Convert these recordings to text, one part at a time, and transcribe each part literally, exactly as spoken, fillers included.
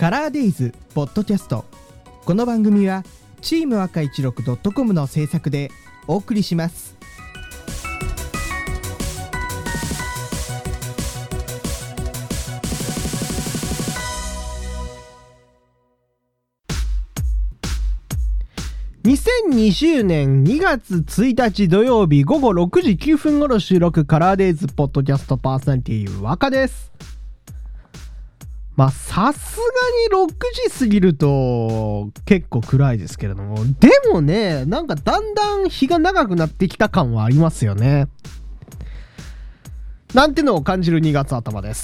カラーデイズポッドキャスト。この番組はチーム赤いちろく .com の制作でお送りします。にせんにじゅうねんにがつついたち土曜日ごごろくじきゅうふん頃収録、カラーデイズポッドキャストパーソナリティ若です。まあさすがにろくじ過ぎると結構暗いですけれども、でもね、なんかだんだん日が長くなってきた感はありますよね。なんてのを感じるにがつ頭です。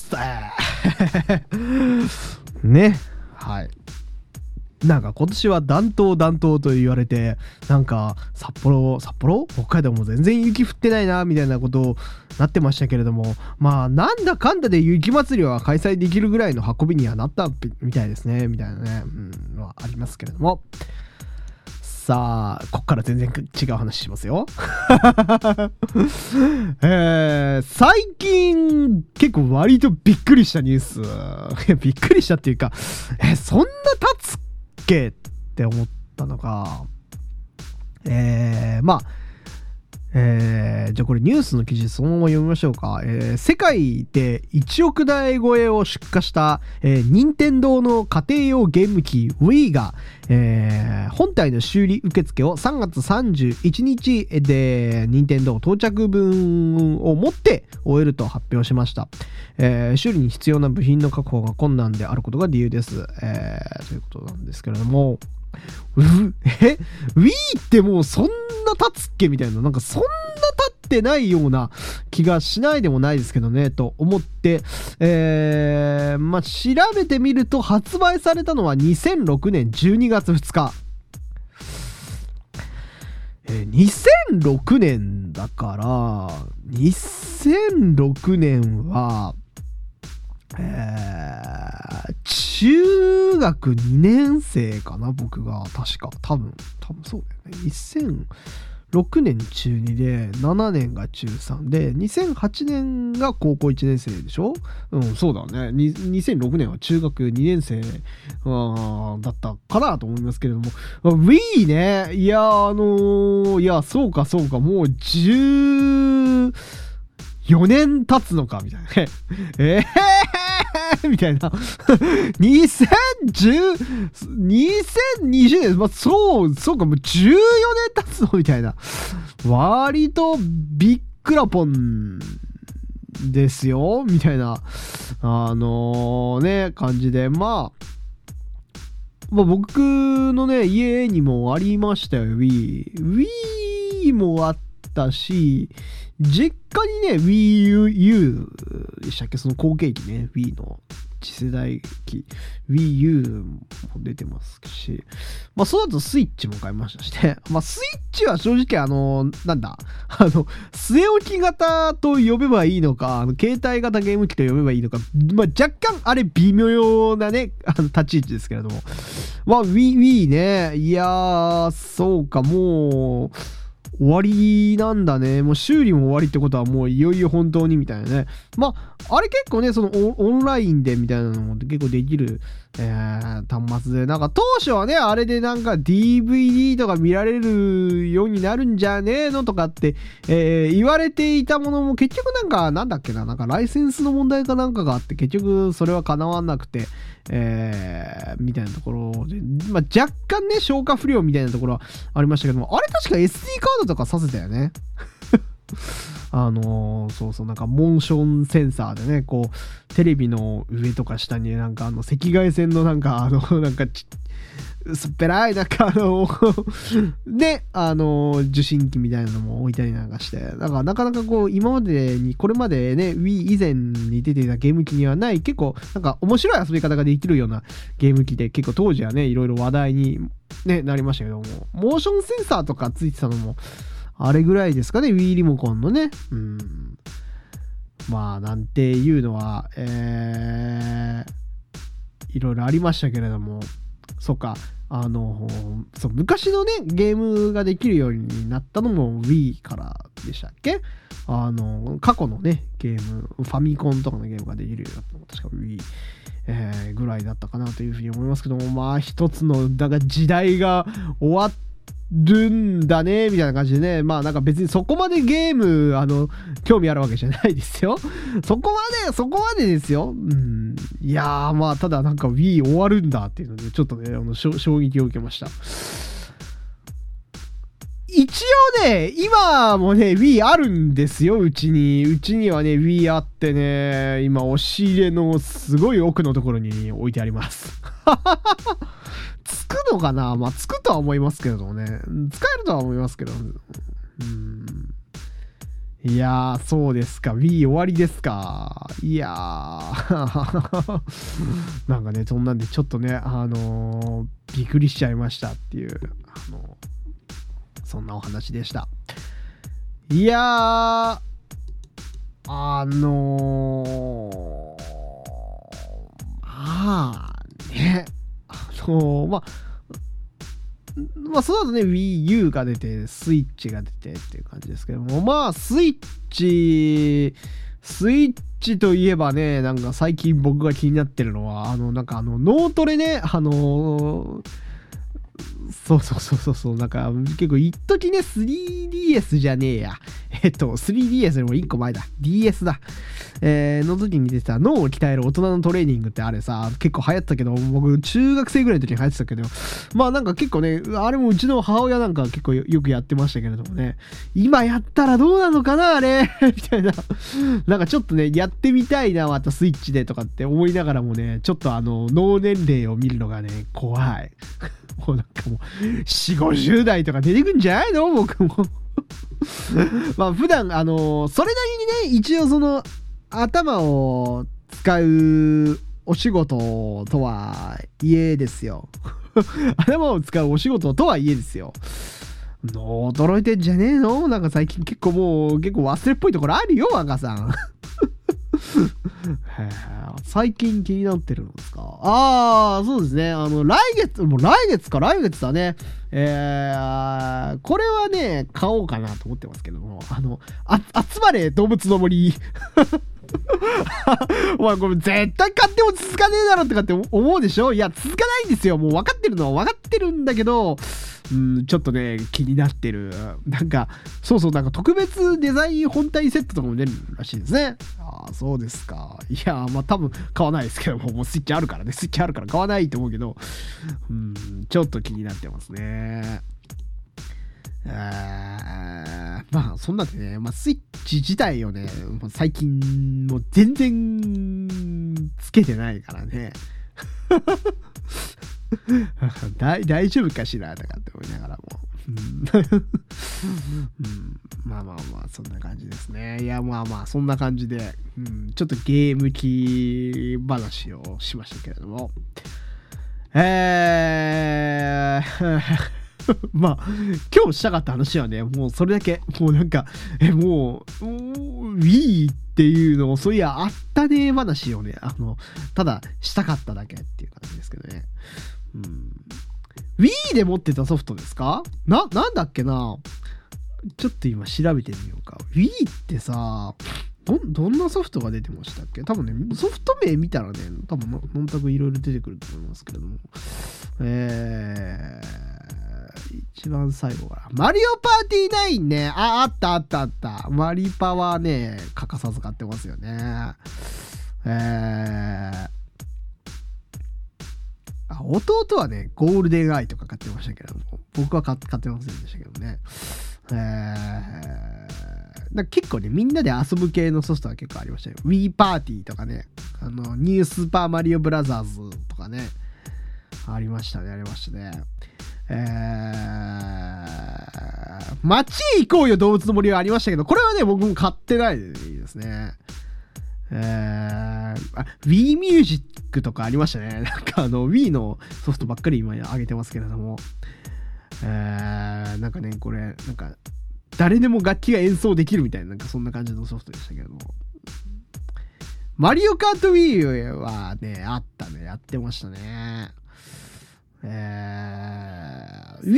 ね、はい。なんか今年は暖冬暖冬と言われて、なんか札幌札幌北海道も全然雪降ってないなみたいなことになってましたけれども、まあなんだかんだで雪祭りは開催できるぐらいの運びにはなったみたいですね、みたいなね、うん、のはありますけれども、さあこっから全然違う話しますよ。えー、最近結構割とびっくりしたニュースびっくりしたっていうか、えそんな経つけって思ったのが、えー、まあ、えー、じゃあこれニュースの記事そのまま読みましょうか。えー、世界でいちおくだい超えを出荷した、えー、任天堂の家庭用ゲーム機 Wii が、えー、本体の修理受付をさんがつさんじゅういちにちで任天堂到着分をもって終えると発表しました。えー、修理に必要な部品の確保が困難であることが理由です。えー、ということなんですけれども、うえ Wii ってもうそんな経つっけみたいな、なんかそんな経ってないような気がしないでもないですけどねと思って、えー、まあ調べてみると発売されたのはにせんろくねんじゅうにがつふつか。えー、にせんろくねんだからにせんろくねんはえー、中学にねん生かな、僕が。確か多分多分そうだよね。にせんろくねんちゅうにでななねんがちゅうさんでにせんはちねんが高校いちねん生でしょ。うんそうだね。ににせんろくねんは中学にねん生だったかなと思いますけれども、 Wii ね、いやあのー、いやそうかそうか、もうじゅうよねん経つのかみたいなね。えーみたいな。にせんじゅう、にせんにじゅうねん、まあ、そう、そうか、もうじゅうよねん経つのみたいな。割とビックラポンですよみたいな、あのー、ね、感じで、まあ、まあ、僕のね、家にもありましたよ、Wii。Wii もあったし、実家にね Wii U でしたっけ、その後継機ね、 Wii の次世代機 Wii U も出てますし、まあそうだとスイッチも買いましたしね。まあスイッチは正直あのなんだあの据え置き型と呼べばいいのか、あの携帯型ゲーム機と呼べばいいのか、まあ若干あれ微妙なね、あの立ち位置ですけれども、まあ Wii, Wii ね、いやーそうか、もう終わりなんだね。もう修理も終わりってことはもういよいよ本当にみたいなね。まああれ結構ね、その オ, オンラインでみたいなのも結構できる、えー、端末で、なんか当初はねあれでなんか ディーブイディー とか見られるようになるんじゃねえのとかって、えー、言われていたものも結局なんかなんだっけな、なんかライセンスの問題かなんかがあって結局それは叶わなくて、えー、みたいなところで、まあ、若干ね消化不良みたいなところはありましたけども、あれ確か エスディー カードとかさせたよね。あのー、そうそう、なんかモーションセンサーでね、こうテレビの上とか下になんかあの赤外線のなんかあのなんかち薄っぺらいなんかあのであの受信機みたいなのも置いたりなんかして、だからなかなかこう今までにこれまでね Wii 以前に出ていたゲーム機にはない結構なんか面白い遊び方ができるようなゲーム機で、結構当時はねいろいろ話題に、ね、なりましたけども、モーションセンサーとかついてたのもあれぐらいですかね、 Wii リモコンのね。うん、まあなんていうのはえー、いろいろありましたけれども、そっか、 あのそう昔のねゲームができるようになったのも Wii からでしたっけ？あの過去のねゲームファミコンとかのゲームができるようになったのも確か Wii、えー、ぐらいだったかなというふうに思いますけども、まあ一つのだから時代が終わってるんだねみたいな感じでね、まあなんか別にそこまでゲームあの興味あるわけじゃないですよ。そこまでそこまでですよ。うん、いやーまあただなんか Wii 終わるんだっていうのでちょっとねあの衝撃を受けました。一応ね今もね Wii あるんですよ。うちにうちにはね Wii あってね、今押し入れのすごい奥のところに置いてあります。つくのかな？まあつくとは思いますけれどもね、使えるとは思いますけど、うん、いやーそうですか。 Wii 終わりですか。いやーなんかねそんなんでちょっとねあのー、びっくりしちゃいましたっていうあのー、そんなお話でした。いやーあのー、まあねあのー、まあまあその後ね Wii U が出てスイッチが出てっていう感じですけども、まあスイッチスイッチといえばね、なんか最近僕が気になってるのはあのなんかあの脳トレね、あのーそうそうそうそうそう、なんか結構一時ね スリーディーエス じゃねえやえっと スリーディーエス よりもいっこまえだ ディーエス だ、えー、の時に出てた脳を鍛える大人のトレーニングってあれさ結構流行ったけど、僕中学生ぐらいの時に流行ってたけど、まあなんか結構ねあれもうちの母親なんか結構 よ, よくやってましたけれどもね、今やったらどうなのかなあれみたいな、なんかちょっとねやってみたいなまたスイッチでとかって思いながらもね、ちょっとあの脳年齢を見るのがね怖いもうなんかもうよんじゅう、ごじゅう代とか出てくんじゃないの僕もまあ普段あのそれなりにね一応その頭を使うお仕事とはいえですよ頭を使うお仕事とはいえですよ、驚いてんじゃねえの？なんか最近結構もう結構忘れっぽいところあるよ若さん最近気になってるんですか？ああ、そうですね。あの、来月、もう来月か、来月だね。えー、これはね、買おうかなと思ってますけども、あの、あ、集まれ、動物の森。お前これ絶対買っても続かねえだろとかって思うでしょ？いや、続かないんですよ。もう分かってるのは分かってるんだけど、うん、ちょっとね、気になってる。なんか、そうそう、なんか特別デザイン本体セットとかも出るらしいですね。ああ、そうですか。いや、まあ多分買わないですけども、もうスイッチあるからね、スイッチあるから買わないと思うけど、うん、ちょっと気になってますね。あまあそんなんでね、まあ、スイッチ自体をね最近もう全然つけてないからね大, 大丈夫かしらとかって思いながらも、うんうん、まあまあまあそんな感じですね。いやまあまあそんな感じで、うん、ちょっとゲーム機話をしましたけれども、えーまあ今日したかった話はねもうそれだけ。もうなんかえもう Wii っていうのをそういやあったね話をねあのただしたかっただけっていう感じですけどね。うん、Wii で持ってたソフトですか？な、なんだっけな、ちょっと今調べてみようか。 Wii ってさど、どんなソフトが出てましたっけ？多分ねソフト名見たらね多分のんたくいろいろ出てくると思いますけれども、えー一番最後はマリオパーティーナインね。あ、あったあったあった。マリパはね欠かさず買ってますよね。えー、あ、弟はねゴールデンアイとか買ってましたけども、僕は買ってませんでしたけどね。えー、だ結構ねみんなで遊ぶ系のソフトは結構ありましたよ。 Wii パーティーとかね、あのニュースーパーマリオブラザーズとかねありましたねありましたね。えー、街へ行こうよ動物の森はありましたけど、これはね僕も買ってないですね。えー、あ Wii ミュージックとかありましたね。なんかあの Wii のソフトばっかり今上げてますけれども、えー、なんかねこれなんか誰でも楽器が演奏できるみたいな、なんかそんな感じのソフトでしたけども、マリオカート Wii はねあったね、やってましたね。 えー、Wii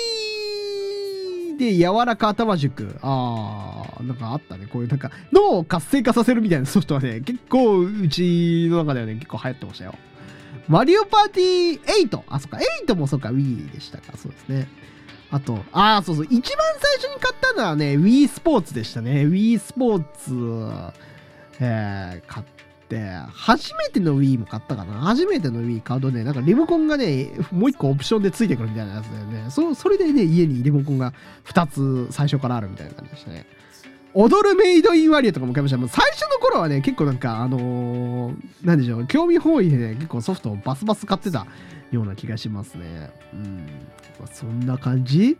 で柔らか頭塾。あー、なんかあったね。こういうなんか脳を活性化させるみたいなソフトはね、結構うちの中ではね、結構流行ってましたよ。マリオパーティーエイト。あ、そっか、エイトもそっか、Wii でしたか。そうですね。あと、あー、そうそう、一番最初に買ったのはね、Wii スポーツでしたね。Wii スポーツ、えー、買って、初めての Wii も買ったかな。初めての Wii 買うとね、なんかリモコンがね、もう一個オプションでついてくるみたいなやつだよね。そ, それでね、家にリモコンがふたつ最初からあるみたいな感じでしたね。踊るメイドインワリアとかも買いました。もう最初の頃はね、結構なんか、あのー、なんでしょう、興味本位でね、結構ソフトをバスバス買ってたような気がしますね。うん。まあ、そんな感じ。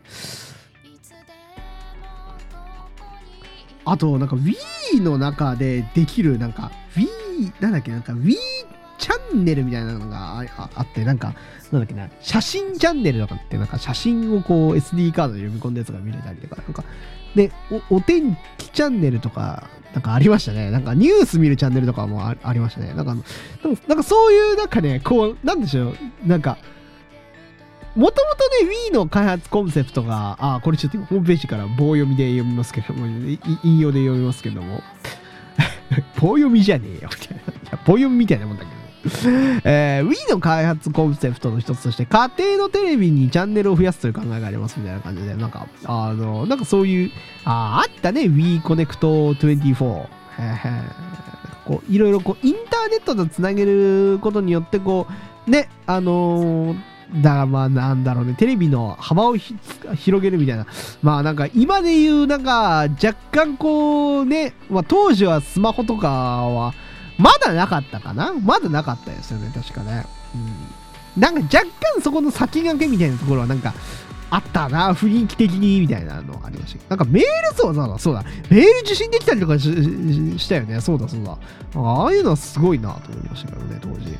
あと、なんか Wii の中でできる、なんか Wii、なんだっけ、なんか Wii チャンネルみたいなのが あ, あって、なんか、なんだっけな、写真チャンネルとかって、なんか写真をこう エスディー カードで読み込んだやつが見れたりとか、なんか、で、お, お天気チャンネルとか、なんかありましたね。なんかニュース見るチャンネルとかも あ, ありましたね。なんか、なんかそういうなんかね、こう、なんでしょう、なんか、もともとね、Wii の開発コンセプトが、あ、これちょっとホームページから棒読みで読みますけども、引用で読みますけども、棒読みじゃねえよ、みたいな。いや、棒読みみたいなもんだけど。えー、Wii の開発コンセプトの一つとして、家庭のテレビにチャンネルを増やすという考えがありますみたいな感じで、なんか、あの、なんかそういう、あ、あったね、Wii コネクトにじゅうよん。こういろいろこうインターネットとつなげることによってこうね、あのー、だからまあなんだろうね、テレビの幅を広げるみたいな、まあなんか今で言うなんか若干こうね、まあ、当時はスマホとかはまだなかったかな、まだなかったですよね、確かね。うん、なんか若干そこの先駆けみたいなところはなんかあったな、雰囲気的にみたいなのありましたけど、なんかメール、そうだそうだ、メール受信できたりとか し, し, したよね。そうだそうだ、ああいうのはすごいなと思いましたけどね、当時。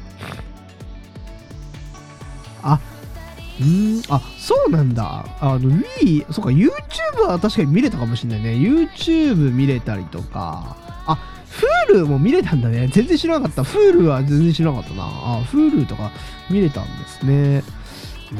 あ、うーん、あ、そうなんだ。あの Wii、そうか、YouTube は確かに見れたかもしれないね。YouTube 見れたりとか、あ、Hulu も見れたんだね。全然知らなかった。Hulu は全然知らなかったな。あ、Hulu とか見れたんですね。うー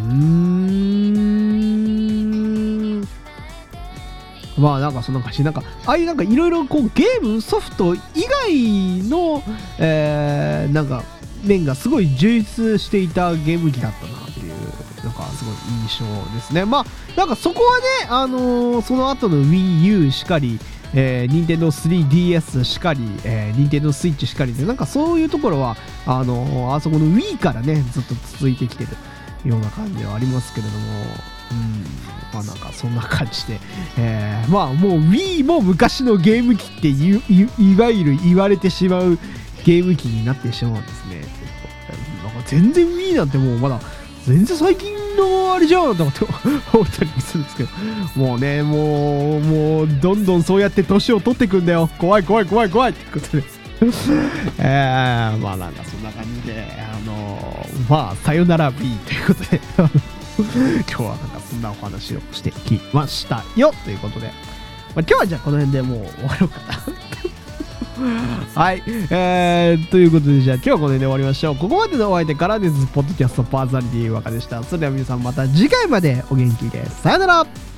ん。まあなんかそんな感じ、なんかああいうなんかいろいろこうゲームソフト以外の、えー、なんか面がすごい充実していたゲーム機だったなっていうなんかすごい印象ですね。まあなんかそこはね、あのー、その後の Wii U しかり、えー、ニンテンドースリーディーエス しかり、えー、ニンテンドースイッチしかりで、なんかそういうところはあのー、あそこの Wii からねずっと続いてきてるような感じはありますけれども、うん、まあなんかそんな感じで、えー、まあもう Wii も昔のゲーム機ってい, い, いわゆる言われてしまうゲーム機になってしまうんですね。なんか全然 Wii なんてもうまだ全然最近のあれじゃんと思って思ったりするんですけど、もうね、もうもうどんどんそうやって年を取ってくんだよ、怖い怖い怖い怖いってことでえー、まあなんかそんな感じで、あのー、まあさよなら B ということで今日はなんかそんなお話をしてきましたよということで、まあ、今日はじゃあこの辺でもう終わろうかなはい、えー、ということでじゃあ今日はこの辺で終わりましょう。ここまでのお相手からです。ポッドキャストパーソナリティ若でした。それでは皆さんまた次回までお元気でさよなら。